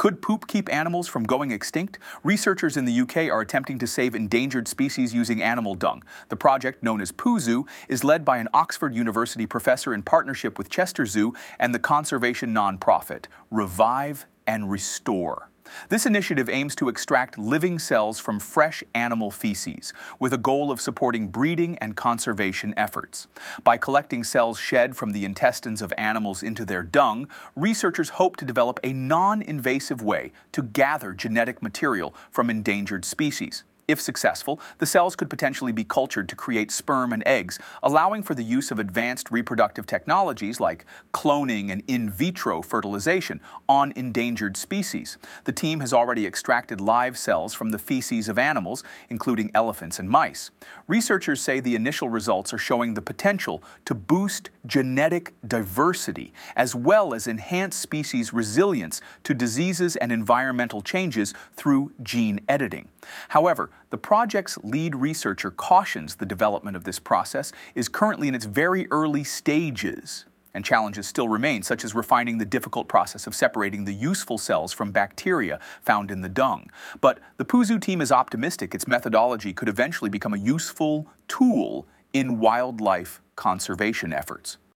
Could poop keep animals from going extinct? Researchers in the UK are attempting to save endangered species using animal dung. The project, known as Poo Zoo, is led by an Oxford University professor in partnership with Chester Zoo and the conservation nonprofit Revive and Restore. This initiative aims to extract living cells from fresh animal feces, with a goal of supporting breeding and conservation efforts. By collecting cells shed from the intestines of animals into their dung, researchers hope to develop a non-invasive way to gather genetic material from endangered species. If successful, the cells could potentially be cultured to create sperm and eggs, allowing for the use of advanced reproductive technologies like cloning and in vitro fertilization on endangered species. The team has already extracted live cells from the feces of animals, including elephants and mice. Researchers say the initial results are showing the potential to boost genetic diversity, as well as enhance species resilience to diseases and environmental changes through gene editing. However, the project's lead researcher cautions the development of this process is currently in its very early stages, and challenges still remain, such as refining the difficult process of separating the useful cells from bacteria found in the dung. But the Poo Zoo team is optimistic its methodology could eventually become a useful tool in wildlife conservation efforts.